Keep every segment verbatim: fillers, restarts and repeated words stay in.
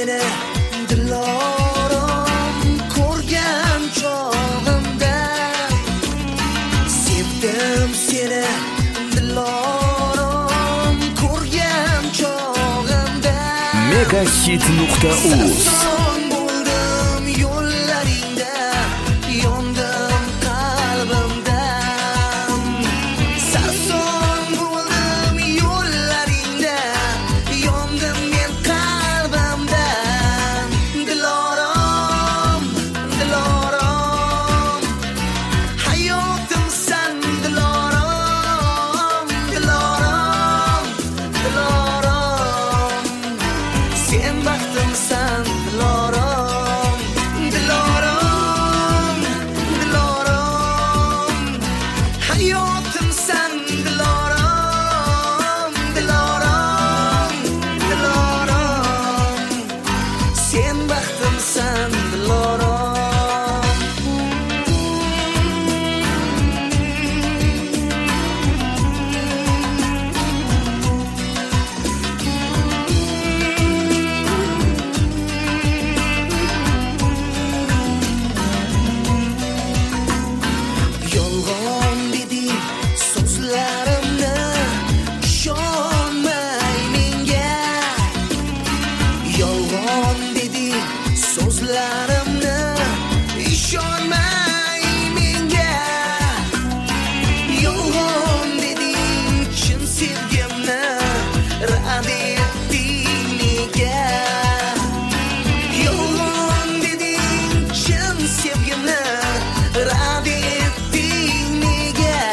seni dilorim ko'rgan chog'imda, sevdim seni dilorim ko'rgan chog'imda. Megahit nuqta uz bo'ldim yo'llaringda, yondim qalbimdan. Sarson bo'ldim yo'llaringda, yondim men qalbimdan. Dilorim, dilorim, hayotimsan dilorim, dilorim, dilorim, sen baxtimsan dilorim, dilorim, dilorim, hayotimsan dilorim, dilorim, dilorim, sen baxtimsan dilorim. Yolg'on deding so'zlarimni, ishonmay menga. Yolg'on deding so'zlarimni, ishonmay menga. Yolg'on deding chin sevgimni, rad etding nega. Yolg'on deding chin sevgimni, rad etding nega.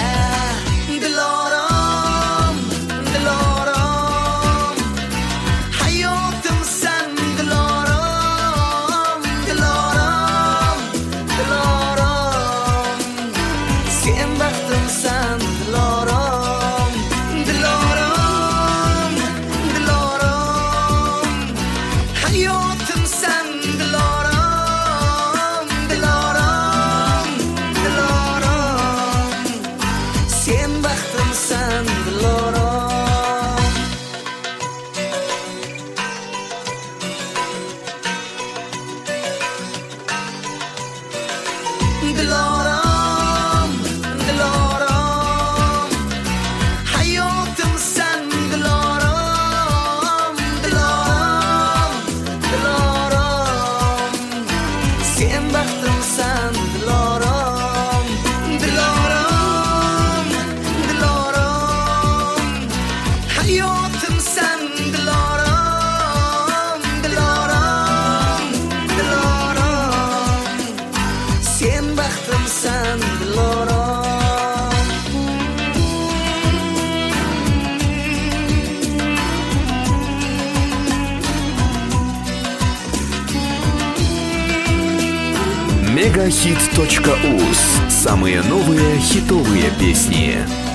Dilorim, dilorim, hayotimsan dilorim, dilorim, dilorim, sen baxtimsan dilorim, dilorim, dilorim, hayotimsan dilorim, dilorim, dilorim, sen baxtimsan dilorim. Dilorim, dilorim, hayotimsan dilorim, dilorim, dilorim, sen baxtimsan dilorim, dilorim, dilorim, hayotimsan dilorim, dilorim, dilorim, sen baxtimsan dilorim. Megahit точка уз. Самые новые хитовые песни.